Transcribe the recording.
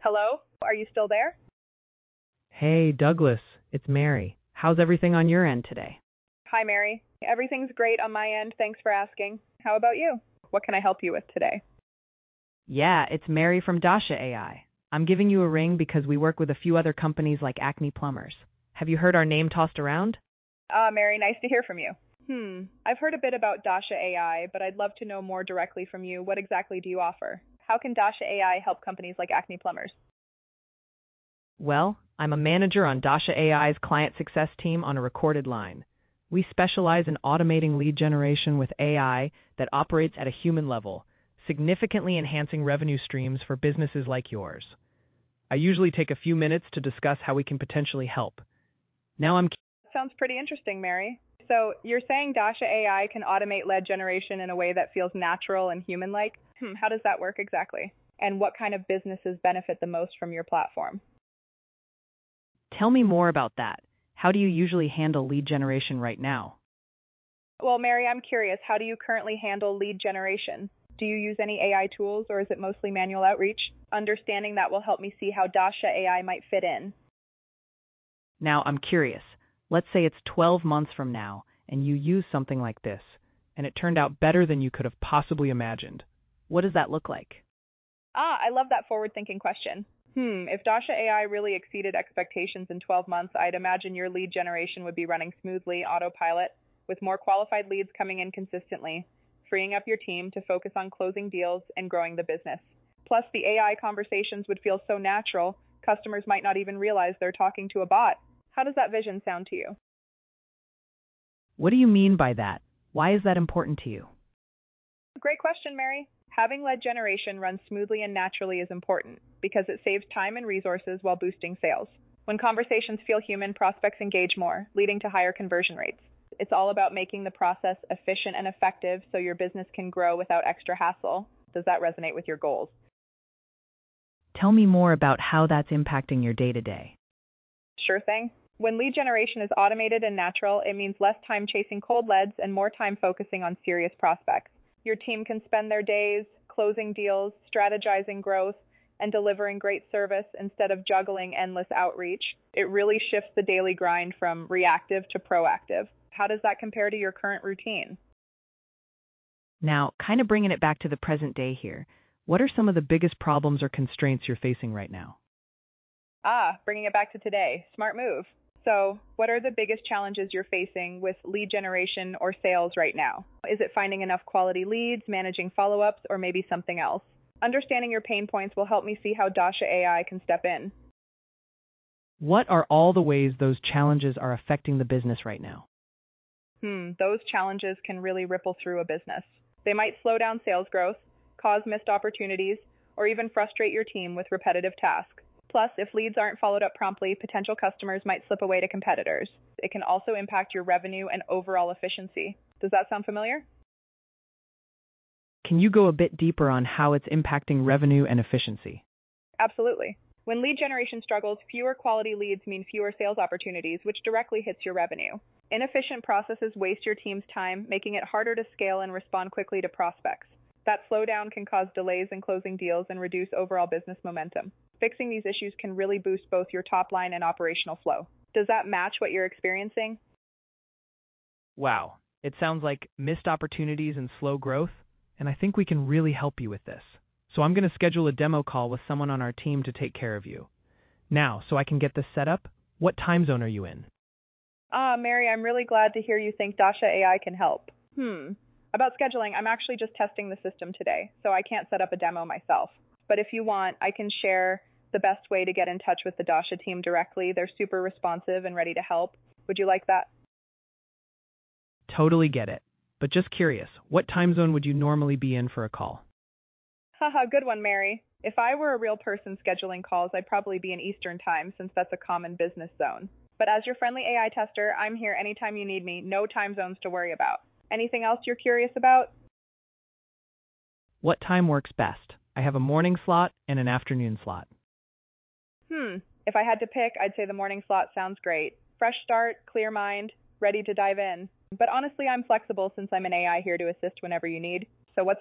Hello? Are you still there? Hey, Douglas, it's Mary. How's everything on your end today? Hi, Mary. Everything's great on my end. Thanks for asking. How about you? What can I help you with today? Yeah, it's Mary from Dasha AI. I'm giving you a ring because we work with a few other companies like Acme Plumbers. Have you heard our name tossed around? Mary, nice to hear from you. I've heard a bit about Dasha AI, but I'd love to know more directly from you. What exactly do you offer? How can Dasha AI help companies like Acme Plumbers? Well, I'm a manager on Dasha AI's client success team on a recorded line. We specialize in automating lead generation with AI that operates at a human level, significantly enhancing revenue streams for businesses like yours. I usually take a few minutes to discuss how we can potentially help. Now I'm Sounds pretty interesting, Mary. So you're saying Dasha AI can automate lead generation in a way that feels natural and human-like? How does that work exactly? And what kind of businesses benefit the most from your platform? Tell me more about that. How do you usually handle lead generation right now? Well, Mary, I'm curious, how do you currently handle lead generation? Do you use any AI tools or is it mostly manual outreach? Understanding that will help me see how Dasha AI might fit in. Now I'm curious. Let's say it's 12 months from now and you use something like this, and it turned out better than you could have possibly imagined. What does that look like? I love that forward-thinking question. If Dasha AI really exceeded expectations in 12 months, I'd imagine your lead generation would be running smoothly, autopilot, with more qualified leads coming in consistently, freeing up your team to focus on closing deals and growing the business. Plus, the AI conversations would feel so natural, customers might not even realize they're talking to a bot. How does that vision sound to you? What do you mean by that? Why is that important to you? Great question, Mary. Having lead generation run smoothly and naturally is important because it saves time and resources while boosting sales. When conversations feel human, prospects engage more, leading to higher conversion rates. It's all about making the process efficient and effective so your business can grow without extra hassle. Does that resonate with your goals? Tell me more about how that's impacting your day-to-day. Sure thing. When lead generation is automated and natural, it means less time chasing cold leads and more time focusing on serious prospects. Your team can spend their days closing deals, strategizing growth, and delivering great service instead of juggling endless outreach. It really shifts the daily grind from reactive to proactive. How does that compare to your current routine? Now, kind of bringing it back to the present day here, what are some of the biggest problems or constraints you're facing right now? Bringing it back to today. Smart move. So, what are the biggest challenges you're facing with lead generation or sales right now? Is it finding enough quality leads, managing follow-ups, or maybe something else? Understanding your pain points will help me see how Dasha AI can step in. What are all the ways those challenges are affecting the business right now? Those challenges can really ripple through a business. They might slow down sales growth, cause missed opportunities, or even frustrate your team with repetitive tasks. Plus, if leads aren't followed up promptly, potential customers might slip away to competitors. It can also impact your revenue and overall efficiency. Does that sound familiar? Can you go a bit deeper on how it's impacting revenue and efficiency? Absolutely. When lead generation struggles, fewer quality leads mean fewer sales opportunities, which directly hits your revenue. Inefficient processes waste your team's time, making it harder to scale and respond quickly to prospects. That slowdown can cause delays in closing deals and reduce overall business momentum. Fixing these issues can really boost both your top line and operational flow. Does that match what you're experiencing? Wow, it sounds like missed opportunities and slow growth, and I think we can really help you with this. So I'm going to schedule a demo call with someone on our team to take care of you. Now, so I can get this set up, what time zone are you in? Mary, I'm really glad to hear you think Dasha AI can help. About scheduling, I'm actually just testing the system today, so I can't set up a demo myself. But if you want, I can share the best way to get in touch with the Dasha team directly. They're super responsive and ready to help. Would you like that? Totally get it. But just curious, what time zone would you normally be in for a call? Haha, good one, Mary. If I were a real person scheduling calls, I'd probably be in Eastern Time since that's a common business zone. But as your friendly AI tester, I'm here anytime you need me, no time zones to worry about. Anything else you're curious about? What time works best? I have a morning slot and an afternoon slot. If I had to pick, I'd say the morning slot sounds great. Fresh start, clear mind, ready to dive in. But honestly, I'm flexible since I'm an AI here to assist whenever you need.